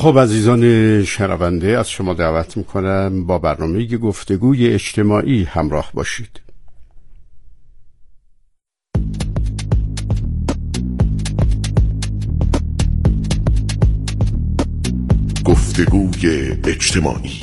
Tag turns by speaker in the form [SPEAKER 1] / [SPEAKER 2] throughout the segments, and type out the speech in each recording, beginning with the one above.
[SPEAKER 1] خب عزیزان شنونده، از شما دعوت میکنم با برنامه گفتگوی اجتماعی همراه باشید.
[SPEAKER 2] گفتگوی اجتماعی.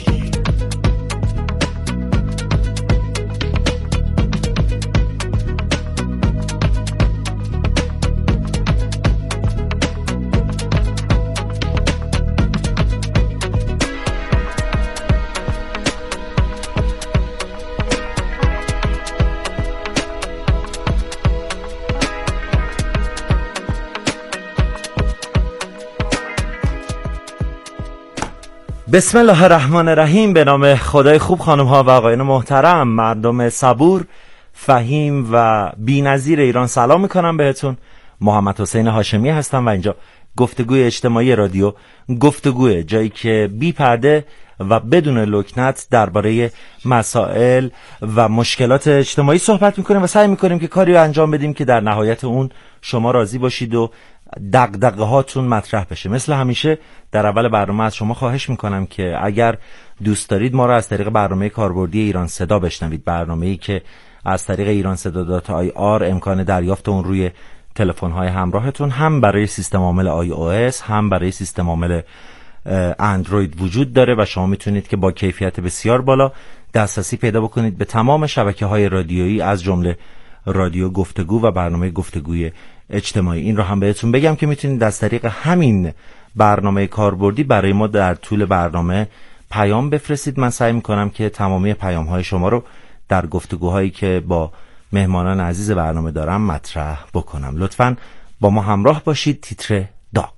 [SPEAKER 3] بسم الله الرحمن الرحیم. به نام خدای خوب، خانم ها و آقایان محترم، مردم صبور، فهیم و بی‌نظیر ایران، سلام میکنم بهتون. محمد حسین هاشمی هستم و اینجا گفتگوی اجتماعی رادیو گفتگوه، جایی که بی پرده و بدون لکنت درباره مسائل و مشکلات اجتماعی صحبت میکنیم و سعی میکنیم که کاری رو انجام بدیم که در نهایت اون شما راضی باشید و دغدغه هاتون مطرح بشه. مثل همیشه در اول برنامه از شما خواهش میکنم که اگر دوست دارید ما رو از طریق برنامه کاربردی ایران صدا بشنوید، برنامه‌ای که از طریق ایرانصدا.ir امکان دریافت اون روی تلفن‌های همراهتون هم برای سیستم عامل iOS هم برای سیستم عامل اندروید وجود داره و شما میتونید که با کیفیت بسیار بالا دسترسی پیدا بکنید به تمام شبکه‌های رادیویی از جمله رادیو گفتگو و برنامه گفتگوی اجتماعی. این رو هم بهتون بگم که میتونید از طریق همین برنامه کاربردی برای ما در طول برنامه پیام بفرستید. من سعی میکنم که تمامی پیام‌های شما رو در گفتگوهایی که با مهمانان عزیز برنامه دارم مطرح بکنم. لطفاً با ما همراه باشید. تیتر داغ.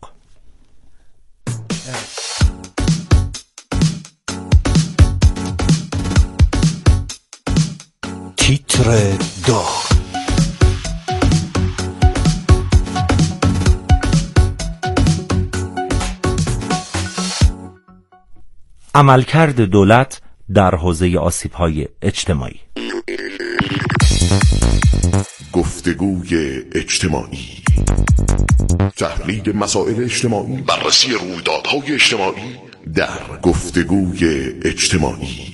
[SPEAKER 2] تیتر داغ.
[SPEAKER 3] عملکرد دولت در حوزه آسیب‌های اجتماعی.
[SPEAKER 2] گفتگوی اجتماعی. تحلیل مسائل اجتماعی، بررسی رویدادهای اجتماعی در گفتگوی اجتماعی.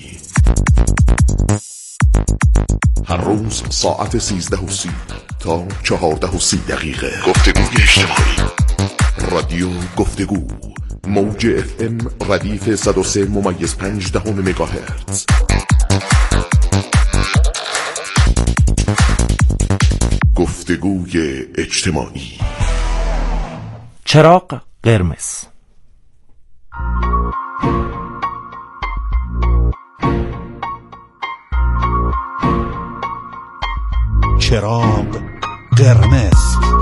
[SPEAKER 2] هر روز ساعت 13:30 تا 14:30. گفتگوی اجتماعی. رادیو گفتگو، موج FM ردیف 103.5 مگاهرتز. گفتگوی اجتماعی.
[SPEAKER 3] چراغ قرمز.
[SPEAKER 2] چراغ قرمز.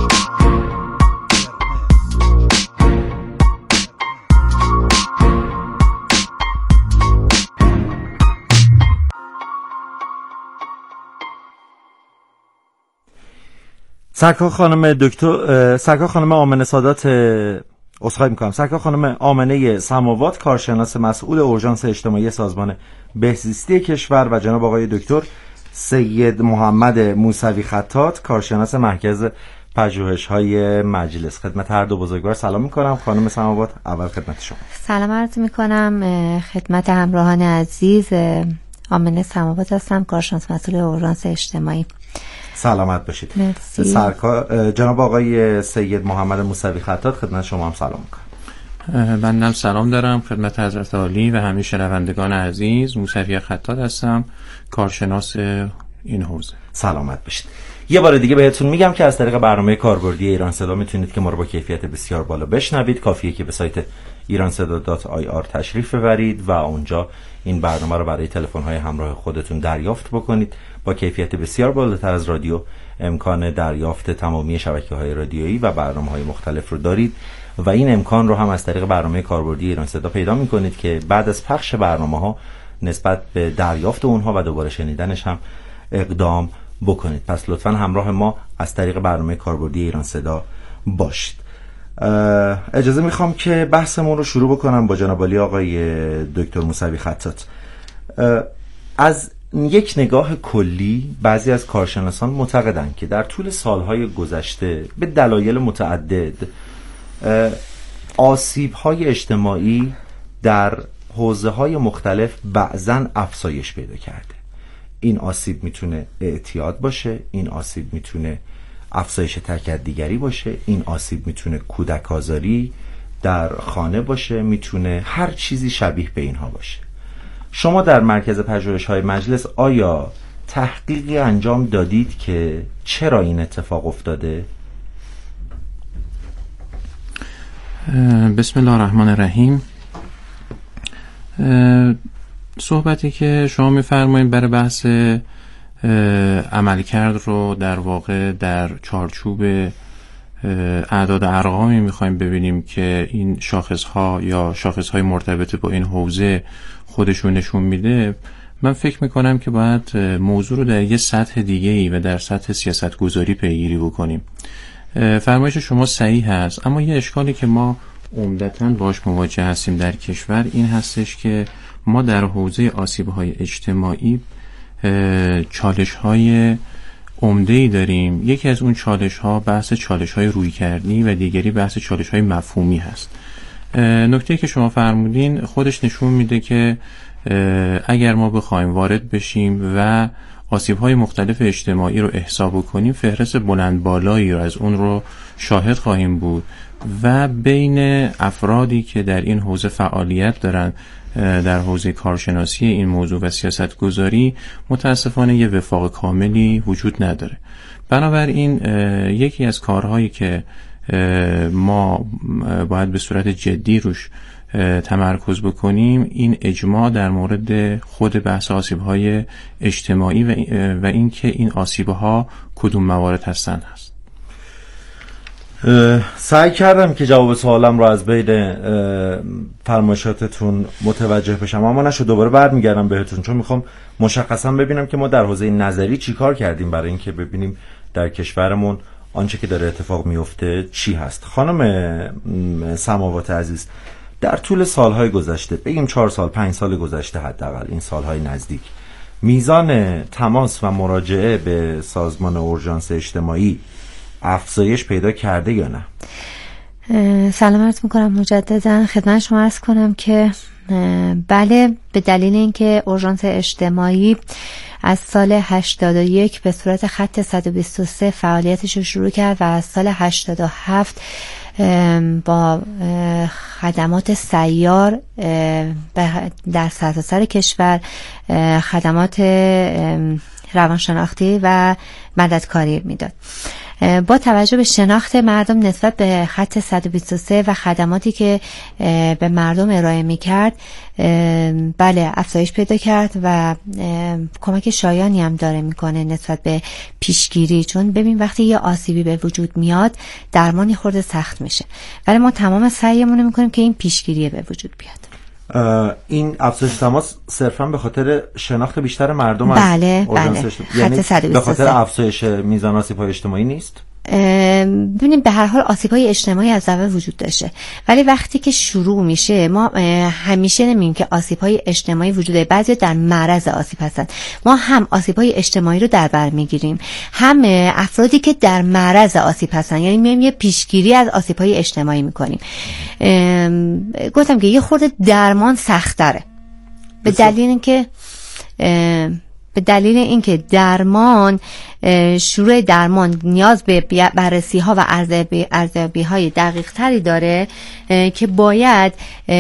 [SPEAKER 3] سرکار خانم آمنه سادات سرکار خانم آمنه سماوات، کارشناس مسئول اورژانس اجتماعی سازمان بهزیستی کشور و جناب آقای دکتر سید محمد موسوی خطاط، کارشناس مرکز پژوهش‌های مجلس. خدمت هر دو بزرگوار سلام می‌کنم. خانم سماوات، اول خدمت شما.
[SPEAKER 4] سلام عرض می‌کنم خدمت همراهان عزیز. آمنه سماوات هستم، کارشناس مسئول اورژانس اجتماعی.
[SPEAKER 3] سلامت باشید.
[SPEAKER 4] مرسی.
[SPEAKER 3] سرکار جناب آقای سید محمد موسوی خطاط، خدمت شما هم سلام میکنم.
[SPEAKER 5] بنده سلام دارم خدمت حضرت عالی و همه شنوندگان عزیز. موسوی خطاط هستم، کارشناس این حوزه.
[SPEAKER 3] سلامت باشید. یه بار دیگه بهتون میگم که از طریق برنامه کاربردی ایران صدا میتونید که ما رو با کیفیت بسیار بالا بشنوید. کافیه که به سایت ایرانصدا.ir تشریف ببرید و اونجا این برنامه رو برای تلفن‌های همراه خودتون دریافت بکنید. با کیفیت بسیار بالاتر از رادیو امکان دریافت تمامی شبکه‌های رادیویی و برنامه‌های مختلف رو دارید و این امکان رو هم از طریق برنامه کاربردی ایران صدا پیدا می‌کنید که بعد از پخش برنامه‌ها نسبت به دریافت اونها و دوباره شنیدنش هم اقدام بکنید. پس لطفاً همراه ما از طریق برنامه کاربردی ایران صدا باشید. اجازه میخوام که بحثمون رو شروع بکنم با جناب عالی آقای دکتر موسوی خطاط. از یک نگاه کلی بعضی از کارشناسان معتقدند که در طول سالهای گذشته به دلایل متعدد آسیب‌های اجتماعی در حوزه‌های مختلف بعضاً افزایش پیدا کرده. این آسیب میتونه اعتیاد باشه، این آسیب میتونه افزایش تکدیگری باشه، این آسیب میتونه کودک آزاری در خانه باشه، میتونه هر چیزی شبیه به اینها باشه. شما در مرکز پژوهش‌های مجلس آیا تحقیقی انجام دادید که چرا این اتفاق افتاده؟
[SPEAKER 5] بسم الله الرحمن الرحیم. صحبتی که شما می‌فرمایید برای بحث عملکرد رو در واقع در چارچوب اعداد ارقامی می‌خوایم ببینیم که این شاخص‌ها یا شاخص‌های مرتبط با این حوزه خودشون نشون میده. من فکر میکنم که باید موضوع رو در یه سطح دیگه‌ای و در سطح سیاستگذاری پیگیری بکنیم. فرمایش شما صحیح هست، اما یه اشکالی که ما عمدتاً باش مواجه هستیم در کشور این هستش که ما در حوزه آسیب‌های اجتماعی چالش‌های عمده‌ای داریم. یکی از اون چالش‌ها بحث چالش‌های رویکردی و دیگری بحث چالش‌های مفهومی هست. نکته که شما فرمودین خودش نشون میده که اگر ما بخوایم وارد بشیم و آسیب‌های مختلف اجتماعی رو احساب کنیم، فهرست بلند بالایی رو از اون رو شاهد خواهیم بود و بین افرادی که در این حوزه فعالیت دارن در حوزه کارشناسی این موضوع و سیاست گذاری متاسفانه یه وفاق کاملی وجود نداره. بنابراین یکی از کارهایی که ما باید به صورت جدی روش تمرکز بکنیم این اجماع در مورد خود بحث آسیب‌های اجتماعی و اینکه این آسیب‌ها کدوم موارد هستن هست.
[SPEAKER 3] سعی کردم که جواب سوالم رو از بین فرمایشاتتون متوجه بشم، اما نشد. دوباره برمیگردم بهتون چون میخوام مشخصا ببینم که ما در حوزه نظری چی کار کردیم برای اینکه ببینیم در کشورمون آنچه که داره اتفاق میفته چی هست. خانم سماوات عزیز، در طول سالهای گذشته، بگیم 4 سال 5 سال گذشته حداقل این سالهای نزدیک، میزان تماس و مراجعه به سازمان اورژانس اجتماعی افزایش پیدا کرده یا نه؟
[SPEAKER 4] سلام عرض میکنم مجددا خدمت شما. عرض کنم که بله، به دلیل اینکه اورژانس اجتماعی از سال 81 به صورت خط 123 فعالیتش رو شروع کرد و از سال 87 با خدمات سیار در سرتاسر کشور خدمات روانشناختی و مددکاری میداد. با توجه به شناخت مردم نسبت به خط 123 و خدماتی که به مردم ارائه میکرد، بله افزایش پیدا کرد و کمک شایانی هم داره میکنه نسبت به پیشگیری. چون ببین وقتی یه آسیبی به وجود میاد درمانی خورده سخت میشه، ولی ما تمام سعیمون میکنیم که این پیشگیری به وجود بیاد.
[SPEAKER 3] این افزایش تماس صرفا به خاطر شناخت بیشتر مردم
[SPEAKER 4] بله
[SPEAKER 3] از یعنی به خاطر افزایش میزان آسیب‌های اجتماعی نیست؟
[SPEAKER 4] ببینیم به هر حال آسیب‌های اجتماعی از اول وجود داشته، ولی وقتی که شروع میشه ما همیشه نمیگیم که آسیب‌های اجتماعی وجود داره. بعضی در معرض آسیب هستن. ما هم آسیب‌های اجتماعی رو در بر میگیریم، هم افرادی که در معرض آسیب هستن، یعنی میایم یه پیشگیری از آسیب‌های اجتماعی میکنیم. گفتم که یه خورده درمان سخت‌تره به دلیل اینکه درمان شروع درمان نیاز به بررسی ها و ارزیابی های دقیق تری داره که باید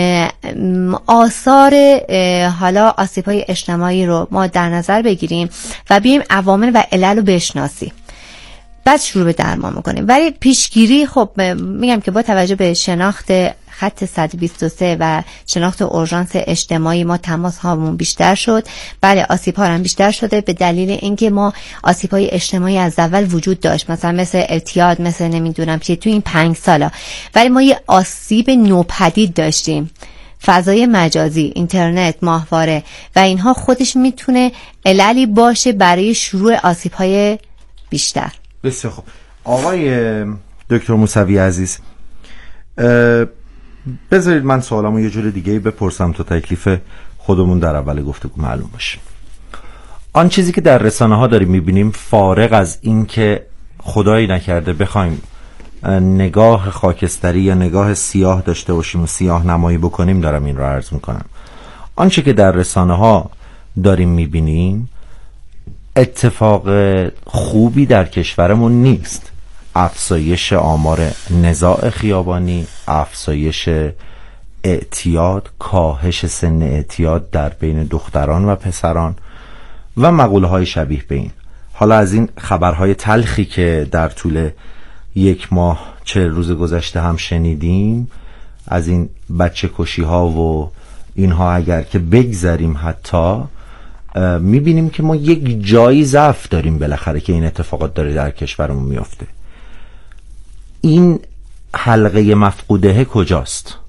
[SPEAKER 4] آثار حالا آسیب های اجتماعی رو ما در نظر بگیریم و بیایم عوامل و علل رو بشناسیم، بعد شروع به درمان میکنیم. ولی پیشگیری خب میگم که با توجه به شناخت خط 123 و شناخت اورژانس اجتماعی ما تماس هامون بیشتر شد. بله آسیب ها هم بیشتر شده به دلیل اینکه ما آسیب های اجتماعی از اول وجود داشت، مثل اعتیاد، مثل نمیدونم چی تو این 5 سالا، ولی ما یه آسیب نوپدید داشتیم، فضای مجازی، اینترنت، ماهواره و اینها خودش میتونه عللی باشه برای شروع آسیب های بیشتر.
[SPEAKER 3] بسیار خوب. آقای دکتر موسوی عزیز، بذارید من سوالمو یه جور دیگه بپرسم تا تکلیف خودمون در اول گفتگو معلوم باشه. آن چیزی که در رسانه ها داریم میبینیم، فارغ از این که خدایی نکرده بخوایم نگاه خاکستری یا نگاه سیاه داشته باشیم و سیاه نمایی بکنیم دارم این رو عرض میکنم. آنچه که در رسانه ها داریم میبینیم اتفاق خوبی در کشورمون نیست. افزایش آمار نزاع خیابانی، افزایش اعتیاد، کاهش سن اعتیاد در بین دختران و پسران و مقوله های شبیه به این. حالا از این خبرهای تلخی که در طول 1 ماه 40 روز گذشته هم شنیدیم، از این بچه کشی ها و اینها اگر که بگذاریم حتی میبینیم که ما یک جایی ضعف داریم بالاخره که این اتفاقات داره در کشورمون میفته. این حلقه مفقوده کجاست؟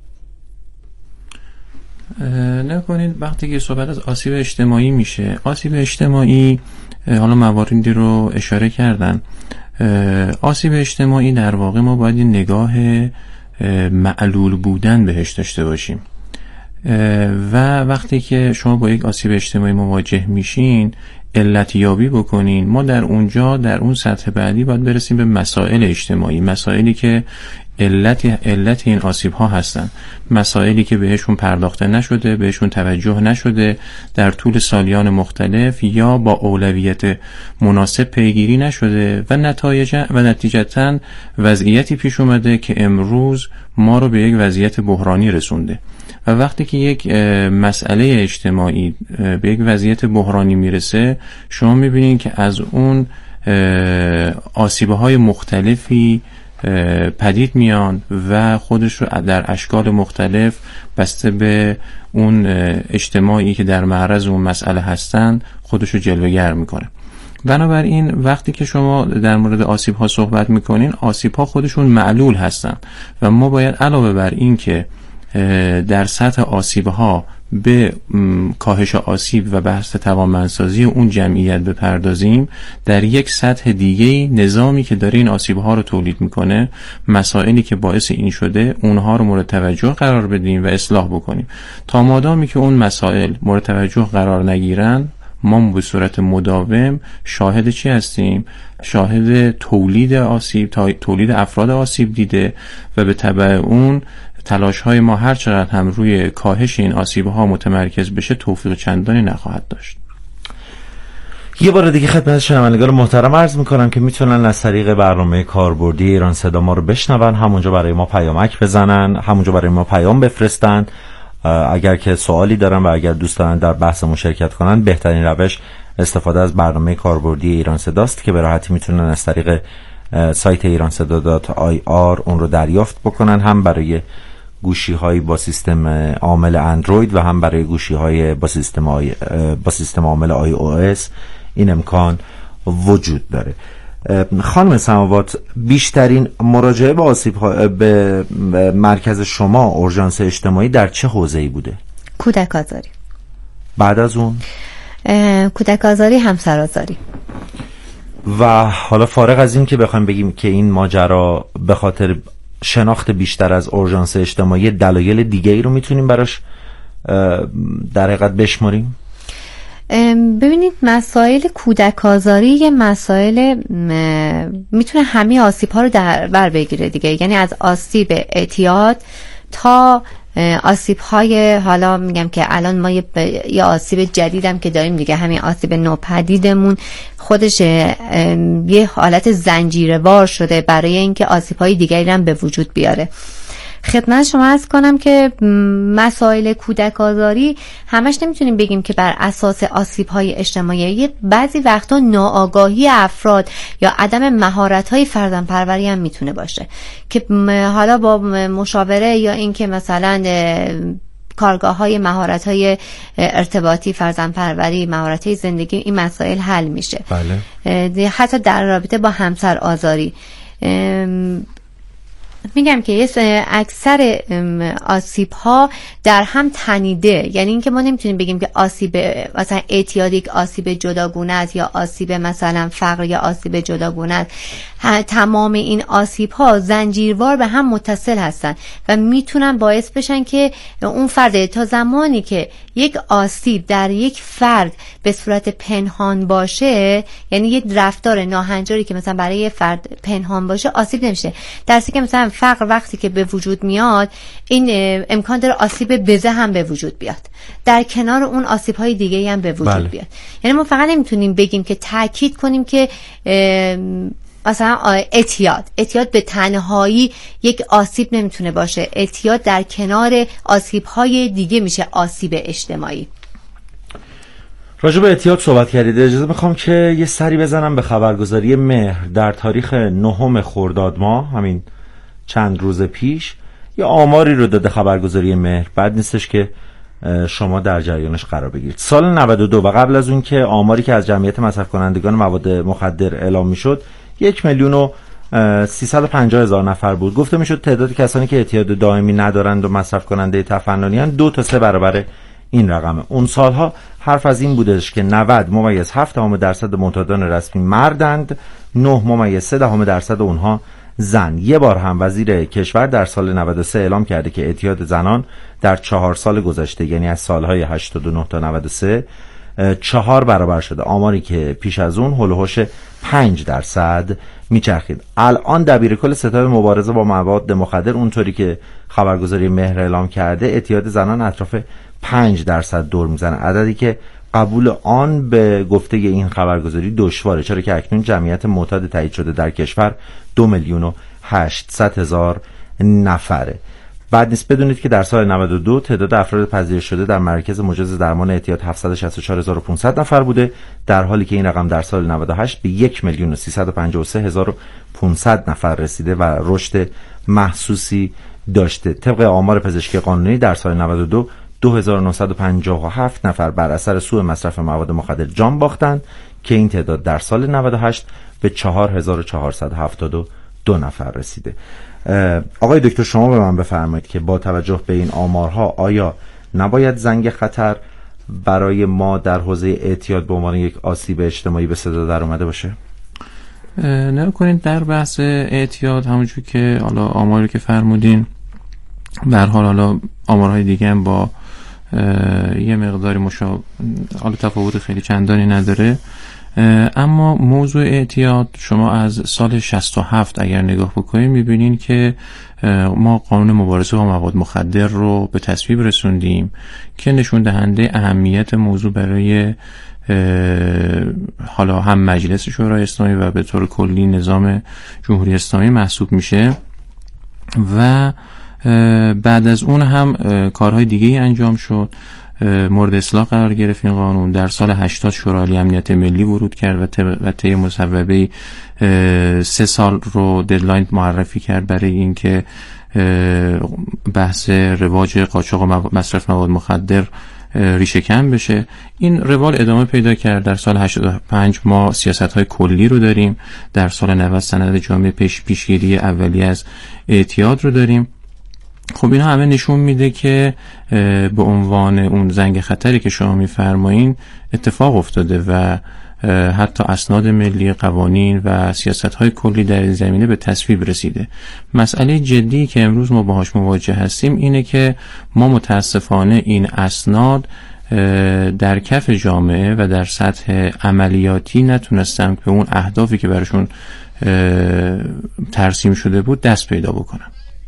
[SPEAKER 5] نکنید وقتی که صحبت از آسیب اجتماعی میشه، آسیب اجتماعی حالا مواردی رو اشاره کردن. آسیب اجتماعی در واقع ما باید این نگاه معلول بودن بهش داشته باشیم و وقتی که شما با یک آسیب اجتماعی مواجه میشین علت یابی بکنین. ما در اونجا در اون سطح بعدی باید برسیم به مسائل اجتماعی، مسائلی که علت این آسیب ها هستن، مسائلی که بهشون پرداخته نشده، بهشون توجه نشده در طول سالیان مختلف یا با اولویت مناسب پیگیری نشده و نتیجتاً وضعیتی پیش اومده که امروز ما رو به یک وضعیت بحرانی رسونده. و وقتی که یک مسئله اجتماعی به یک وضعیت بحرانی میرسه، شما میبینید که از اون آسیب‌های مختلفی پدید میان و خودش رو در اشکال مختلف بسته به اون اجتماعی که در معرض اون مسئله هستن خودش رو جلوه‌گر میکنه. بنابراین وقتی که شما در مورد آسیب ها صحبت میکنین، آسیب ها خودشون معلول هستن و ما باید علاوه بر این که در سطح آسیب ها به کاهش آسیب و بحث توانمندسازی اون جمعیت بپردازیم، در یک سطح دیگه نظامی که داره این آسیب ها رو تولید میکنه، مسائلی که باعث این شده اونها رو مورد توجه قرار بدیم و اصلاح بکنیم. تا مادامی که اون مسائل مورد توجه قرار نگیرن، ما به صورت مداوم شاهد چی هستیم؟ شاهد تولید آسیب، تولید افراد آسیب دیده و به تبع اون تلاش های ما هر چقدر هم روی کاهش این آسیب ها متمرکز بشه توفیق چندانی نخواهد داشت.
[SPEAKER 3] یه بار دیگه خدمت شنوندگان محترم عرض میکنم که میتونن از طریق برنامه کاربردی ایران صدا ما رو بشنون، همونجا برای ما پیامک بزنن، همونجا برای ما پیام بفرستن. اگر که سوالی دارن و اگر دوست دارن در بحث مشارکت کنن، بهترین روش استفاده از برنامه کاربردی ایران صداست که به راحتی میتونن از طریق سایت ایرانصدا.ir اون رو دریافت بکنن، هم برای گوشی هایی با سیستم عامل اندروید و هم برای گوشی های با سیستم عامل iOS این امکان وجود داره. خانم سماوات، بیشترین مراجعه به آسیب به مرکز شما اورژانس اجتماعی در چه حوزه‌ای بوده؟
[SPEAKER 4] کودک آزاری.
[SPEAKER 3] بعد از اون
[SPEAKER 4] کودک آزاری، همسرآزاری.
[SPEAKER 3] و حالا فارغ از این که بخوایم بگیم که این ماجرا به خاطر شناخت بیشتر از اورژانس اجتماعی، دلایل دیگه ای رو میتونیم براش در حقیقت بشماریم؟
[SPEAKER 4] ببینید، مسائل کودک آزاری یه مسائل میتونه همه آسیب ها رو در بر بگیره دیگه، یعنی از آسیب اعتیاد تا آسیب های، حالا میگم که الان ما یه آسیب جدیدم که داریم دیگه، همین آسیب نوپدیدمون خودش یه حالت زنجیروار شده برای اینکه آسیب های دیگری هم به وجود بیاره. خدمت شما عرض کنم که مسائل کودک آزاری همش نمیتونیم بگیم که بر اساس آسیب‌های اجتماعی، بعضی وقتا ناآگاهی افراد یا عدم مهارت‌های فرزندپروری هم میتونه باشه که حالا با مشاوره یا اینکه مثلا کارگاه‌های مهارت‌های ارتباطی، فرزندپروری، مهارت‌های زندگی، این مسائل حل میشه.
[SPEAKER 3] بله.
[SPEAKER 4] حتی در رابطه با همسر آزاری میگم که اکثر آسیب ها در هم تنیده، یعنی اینکه ما نمیتونیم بگیم که آسیب مثلا اعتیاد یک آسیب جداگونه است یا آسیب مثلا فقر یا آسیب جداگونه است. تمام این آسیب ها زنجیروار به هم متصل هستن و میتونن باعث بشن که اون فرد، تا زمانی که یک آسیب در یک فرد به صورت پنهان باشه، یعنی یک رفتار ناهنجاری که مثلا برای فرد پنهان باشه، آسیب نمیشه. درسته که مثلا فقر وقتی که به وجود میاد، این امکان داره آسیب بزه هم به وجود بیاد، در کنار اون آسیب های دیگه هم به وجود بیاد. یعنی ما فقط نمیتونیم بگیم که تاکید کنیم که مثلا اعتیاد به تنهایی یک آسیب نمیتونه باشه. اعتیاد در کنار آسیب های دیگه میشه آسیب اجتماعی.
[SPEAKER 3] راجع به اعتیاد صحبت کردید، اجازه میخوام که یه سری بزنم به خبرگزاری مهر. در تاریخ 9 خرداد ماه، همین چند روز پیش، یه آماری رو داده خبرگزاری مهر. بعد نیستش که شما در جریانش قرار بگیرید. سال 92 و قبل از اون که آماری که از جمعیت مصرف کنندگان مواد مخدر اعلام میشد 1,350,000 نفر بود. گفته میشد تعداد کسانی که اعتیاد دائمی ندارند و مصرف کننده تفننی‌اند 2 تا 3 برابر این رقمه. اون سالها حرف از این بودش که 90.7% معتادان رسمی مردند، 9.3% اونها زن. یه بار هم وزیر کشور در سال 93 اعلام کرده که اعتیاد زنان در 4 سال گذشته، یعنی از سالهای 89 تا 93 4 برابر شده. آماری که پیش از اون هولوحش 5% میچرخید. الان دبیرکل ستاد مبارزه با مواد مخدر اونطوری که خبرگزاری مهر اعلام کرده، اعتیاد زنان اطراف 5% دور میزنه، عددی که قبول آن به گفته این خبرگزاری دشواره، چرا که اکنون جمعیت معتاد تایید شده در کشور 2,800,000 نفره. بعد نیست بدونید که در سال 92 تعداد افراد پذیرش شده در مرکز مجاز درمان اعتیاد 764,500 نفر بوده، در حالی که این رقم در سال 98 به 1,353,500 نفر رسیده و رشد محسوسی داشته. طبق آمار پزشکی قانونی در سال 92 2,957 نفر بر اثر سوء مصرف مواد مخدر جان باختند که این تعداد در سال 98 به 4,472 نفر رسیده. آقای دکتر، شما به من بفرمایید که با توجه به این آمارها آیا نباید زنگ خطر برای ما در حوزه اعتیاد به عنوان یک آسیب اجتماعی به صدا در اومده باشه؟
[SPEAKER 5] نه کنید در بحث اعتیاد همونجور که حالا آماری که فرمودین، به هر حال حالا آمارهای دیگه هم با یه مقداری حالا تفاوت خیلی چندانی نداره، اما موضوع اعتیاد شما از سال 67 اگر نگاه بکنید میبینین که ما قانون مبارزه با مواد مخدر رو به تصویب رسوندیم که نشون دهنده اهمیت موضوع برای حالا هم مجلس شورای اسلامی و به طور کلی نظام جمهوری اسلامی محسوب میشه و بعد از اون هم کارهای دیگه‌ای انجام شد. مورد اصلاح قرار گرفت این قانون. در سال 80 شورای امنیت ملی ورود کرد و طی مصوبه 3 سال رو ددلاین معرفی کرد برای اینکه بحث رواج قاچاق و مصرف مواد مخدر ریشه کن بشه. این روال ادامه پیدا کرد. در سال 85 ما سیاست‌های کلی رو داریم. در سال 90 سند جامع پیشگیری اولیه از اعتیاد رو داریم. خب این همه نشون میده که به عنوان اون زنگ خطری که شما میفرمایین اتفاق افتاده و حتی اسناد ملی، قوانین و سیاست‌های کلی در این زمینه به تصویب رسیده. مسئله جدی که امروز ما باهاش مواجه هستیم اینه که ما متاسفانه این اسناد در کف جامعه و در سطح عملیاتی نتونستن به اون اهدافی که براشون ترسیم شده بود دست پیدا بکنن.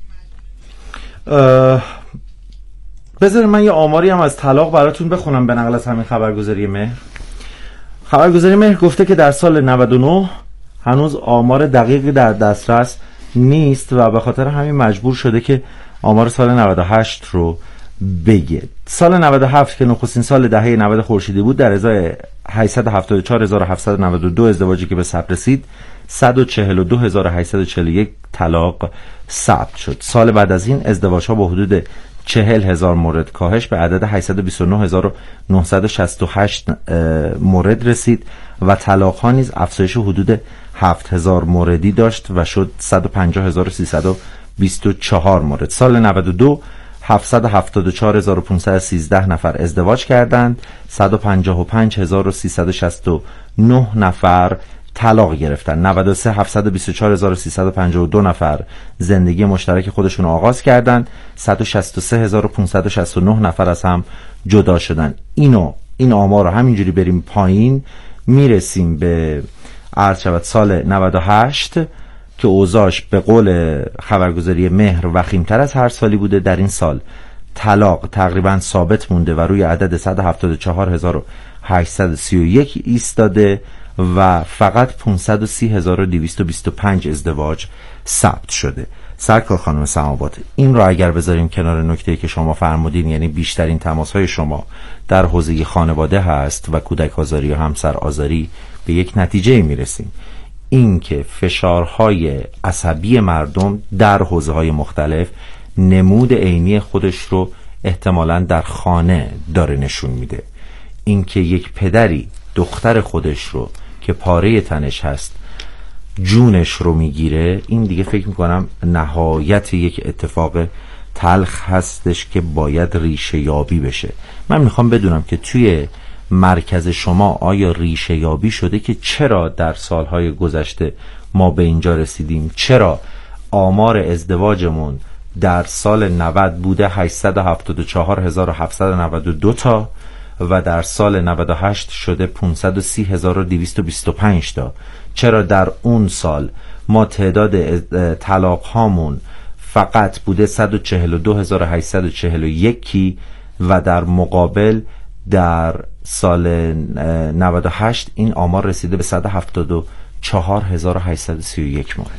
[SPEAKER 3] بذارید من یه آماری هم از طلاق براتون بخونم به نقل از همین خبرگزاری مهر. خبرگزاری مهر گفته که در سال 99 هنوز آمار دقیقی در دسترس نیست و به خاطر همین مجبور شده که آمار سال 98 رو بگه. سال 97 که نخستین سال دهه 90 خورشیدی بود، در ازای 874,792 ازدواجی که به ثبت رسید 142,841 طلاق ثبت شد. سال بعد از این ازدواج‌ها با حدود 40,000 مورد کاهش به عدد 829,968 مورد رسید و طلاق‌ها نیز افزایش حدود 7,000 موردی داشت و شد 150,300 24 مورد. سال 92 774513 نفر ازدواج کردند، 155369 نفر طلاق گرفتن. 93 724352 نفر زندگی مشترک خودشون آغاز کردند، 163569 نفر از هم جدا شدن. این آمار رو همینجوری بریم پایین میرسیم به عرض شود سال 98 که اوضاعش به قول خبرگزاری مهر وخیم‌تر از هر سالی بوده. در این سال طلاق تقریبا ثابت مونده و روی عدد 174831 ایستاده و فقط 530225 ازدواج ثبت شده. سرکار خانم سماوات، این رو اگر بذاریم کنار نکته‌ای که شما فرمودین، یعنی بیشترین تماس‌های شما در حوزه خانواده هست و کودک آزاری و همسر آزاری، به یک نتیجه میرسیم، این که فشارهای عصبی مردم در حوزه‌های مختلف نمود عینی خودش رو احتمالاً در خانه داره نشون میده. این که یک پدری دختر خودش رو که پاره تنش هست جونش رو میگیره، این دیگه فکر میکنم نهایت یک اتفاق تلخ هستش که باید ریشه یابی بشه. من میخوام بدونم که توی مرکز شما آیا ریشه یابی شده که چرا در سالهای گذشته ما به اینجا رسیدیم؟ چرا آمار ازدواجمون در سال 90 بوده 874792 تا و در سال 98 شده 530225 تا؟ چرا در اون سال ما تعداد طلاق هامون فقط بوده 142841 و در مقابل در سال 98 این آمار رسیده به 174831 مورد؟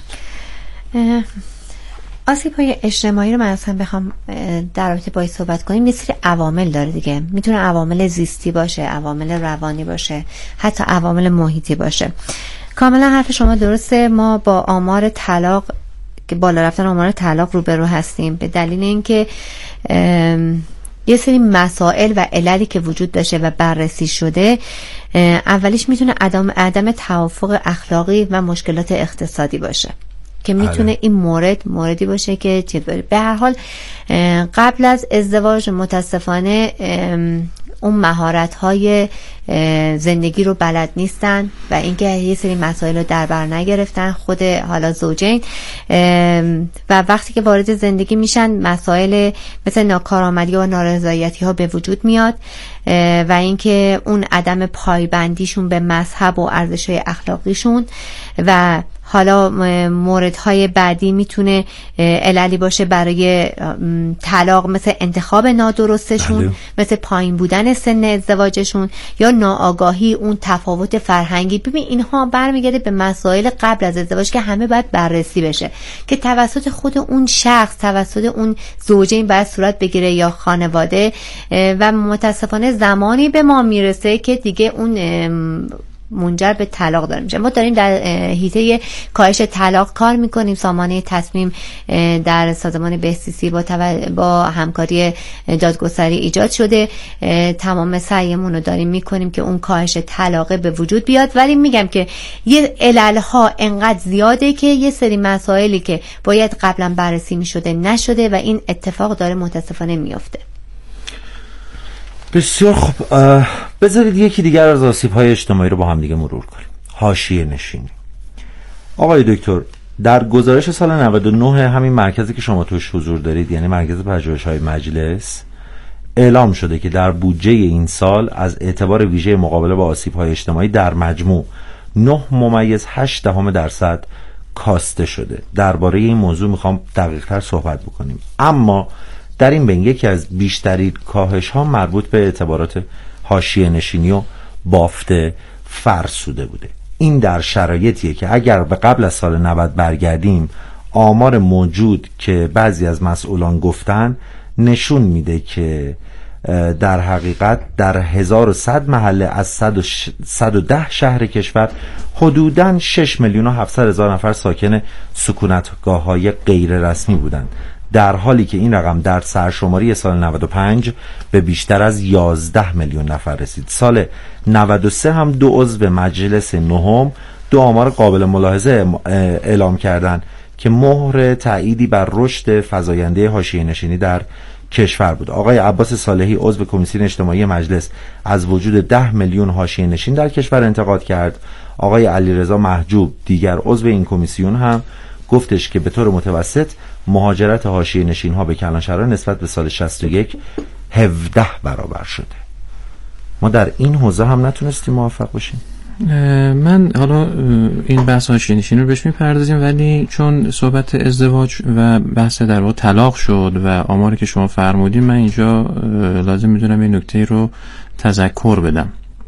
[SPEAKER 4] آسیب‌های اجتماعی رو من اصلا بخوام در رابطه باهاش صحبت کنیم، یه سری عوامل داره دیگه. میتونه عوامل زیستی باشه، عوامل روانی باشه، حتی عوامل محیطی باشه. کاملا حرف شما درسته. ما با آمار طلاق که بالا رفتن آمار طلاق روبرو هستیم به دلیل اینکه یه سری مسائل و عللی که وجود داشته و بررسی شده. اولیش میتونه عدم توافق اخلاقی و مشکلات اقتصادی باشه که میتونه این موردی باشه که به هر حال قبل از ازدواج متاسفانه اون مهارت‌های زندگی رو بلد نیستن و اینکه یه سری مسائل رو در بر نگرفتن خود حالا زوجین، و وقتی که وارد زندگی میشن مسائل مثل ناکارآمدی و نارضایتی ها به وجود میاد و اینکه اون عدم پایبندیشون به مذهب و ارزش‌های اخلاقیشون و حالا موردهای بعدی میتونه عللی باشه برای طلاق، مثل انتخاب نادرستشون، مثل پایین بودن سن ازدواجشون یا ناآگاهی، اون تفاوت فرهنگی. ببین اینها برمیگرده به مسائل قبل از ازدواج که همه باید بررسی بشه که توسط خود اون شخص، توسط اون زوجین باید صورت بگیره یا خانواده، و متاسفانه زمانی به ما میرسه که دیگه اون منجر به طلاق داره میشه. ما داریم در حیطه کاهش طلاق کار میکنیم. سامانه تصمیم در سازمان بهزیستی با همکاری دادگستری ایجاد شده. تمام سعیمون رو داریم میکنیم که اون کاهش طلاق به وجود بیاد، ولی میگم که یه عللها انقدر زیاده که یه سری مسائلی که باید قبلا بررسی میشده نشده و این اتفاق داره متاسفانه میفته.
[SPEAKER 3] بسیار خب، بذارید یکی دیگر از آسیب‌های اجتماعی رو با هم دیگه مرور کنیم. حاشیه نشینی. آقای دکتر، در گزارش سال 99 همین مرکزی که شما توش حضور دارید، یعنی مرکز پژوهش‌های مجلس، اعلام شده که در بودجه این سال از اعتبار ویژه مقابله با آسیب‌های اجتماعی در مجموع 9.8% کاسته شده. درباره این موضوع میخوام دقیق‌تر صحبت بکنیم، اما در این بین یکی از بیشترین کاهش ها مربوط به اعتبارات حاشیه نشینی و بافت فرسوده بوده. این در شرایطیه که اگر به قبل از سال 90 برگردیم، آمار موجود که بعضی از مسئولان گفتن نشون میده که در حقیقت در 1100 محله از 110 شهر کشور حدوداً 6,700,000 نفر ساکن سکونتگاه‌های غیر رسمی بودند، در حالی که این رقم در سرشماری سال 95 به بیشتر از 11 میلیون نفر رسید. سال 93 هم دو عضو مجلس نهم دو آمار قابل ملاحظه اعلام کردند که مهر تأییدی بر رشد فزاینده حاشیه نشینی در کشور بود. آقای عباس صالحی عضو کمیسیون اجتماعی مجلس از وجود 10 میلیون حاشیه نشین در کشور انتقاد کرد. آقای علیرضا محجوب دیگر عضو این کمیسیون هم گفتش که به طور متوسط مهاجرت حاشیه نشین ها به کلانشهرها نسبت به سال 61 17 برابر شده. ما در این حوزه هم نتونستیم موفق باشیم.
[SPEAKER 5] من حالا این بحث حاشیه نشین رو بهش میپردازیم، ولی چون صحبت ازدواج و بحث در واقع طلاق شد و آماری که شما فرمودین، من اینجا لازم میدونم این نکته رو تذکر بدم.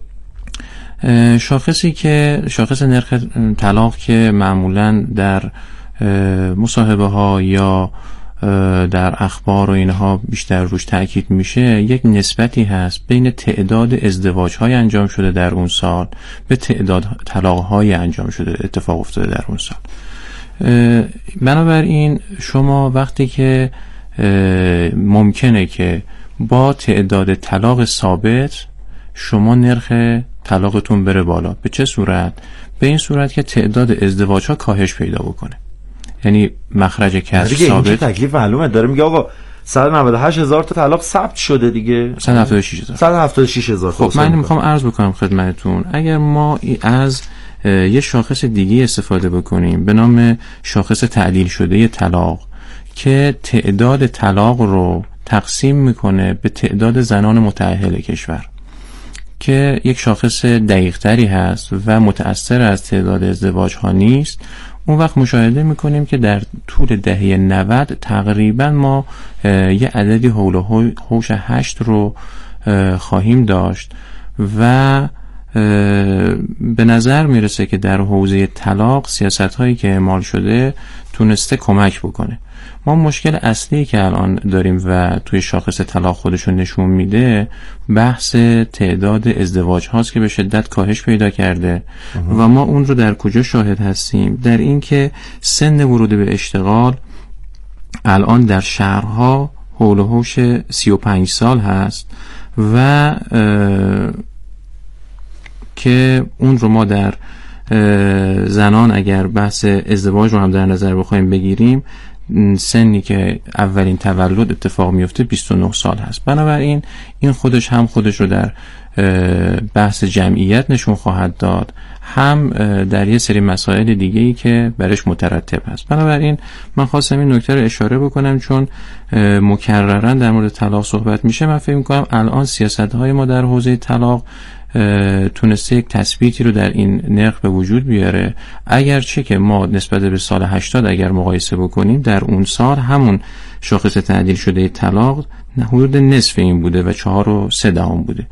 [SPEAKER 5] شاخص نرخ طلاق که معمولا در مصاحبه ها یا در اخبار و اینها بیشتر روش تاکید میشه، یک نسبتی هست بین تعداد ازدواج های انجام شده در اون سال به تعداد طلاق های انجام شده اتفاق افتاده در اون سال. بنابراین شما وقتی که ممکنه که با تعداد طلاق ثابت شما نرخ طلاقتون بره بالا. به چه صورت؟ به این صورت که تعداد ازدواج ها کاهش پیدا بکنه، یعنی مخرج کسب ثابت.
[SPEAKER 3] این تکلیف معلومه، داره میگه آقا 198,000 تا طلاق ثبت شده دیگه، 176,000.
[SPEAKER 5] خب من میخوام عرض بکنم خدمتتون، اگر ما از یه شاخص دیگه استفاده بکنیم به نام شاخص تعدیل شده طلاق که تعداد طلاق رو تقسیم میکنه به تعداد زنان متأهل کشور، که یک شاخص دقیق تری هست و متأثر از تعداد ازدواج ها نیست، اون وقت مشاهده میکنیم که در طول دهه 90 تقریبا ما یه عددی حول و حوش 8 رو خواهیم داشت و به نظر میرسه که در حوزه طلاق سیاست هایی که اعمال شده تونسته کمک بکنه. ما مشکل اصلی که الان داریم و توی شاخص طلاق خودشون نشون میده بحث تعداد ازدواج هاست که به شدت کاهش پیدا کرده و ما اون رو در کجا شاهد هستیم؟ در این که سن ورود به اشتغال الان در شهرها حول و حوش 35 سال هست و که اون رو ما در زنان اگر بحث ازدواج رو هم در نظر بخوایم بگیریم، سنی که اولین تولد اتفاق میفته 29 سال هست. بنابراین این خودش رو در بحث جمعیت نشون خواهد داد، هم در یه سری مسائل دیگه‌ای که برش مترتب هست. بنابراین من خواستم این نکته رو اشاره بکنم، چون مکررا در مورد طلاق صحبت میشه. من فکر می‌کنم الان سیاست‌های ما در حوزه طلاق تونسته یک تثبیتی رو در این نرخ به وجود بیاره، اگرچه که ما نسبت به سال 80 اگر مقایسه بکنیم در اون سال همون شاخص تعدیل شده طلاق حدود نصف این بوده و 4.3 بوده.